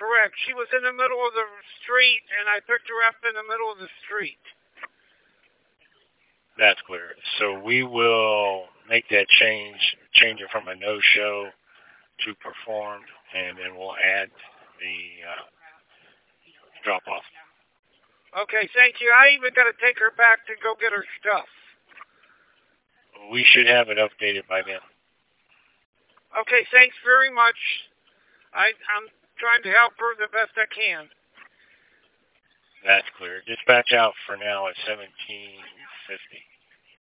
correct. She was in the middle of the street, and I picked her up in the middle of the street. That's clear. So we will make that change it from a no-show to performed, and then we'll add the drop-off. Okay, thank you. I even got to take her back to go get her stuff. We should have it updated by then. Okay, thanks very much. I'm trying to help her the best I can. That's clear. Dispatch out for now at 1750.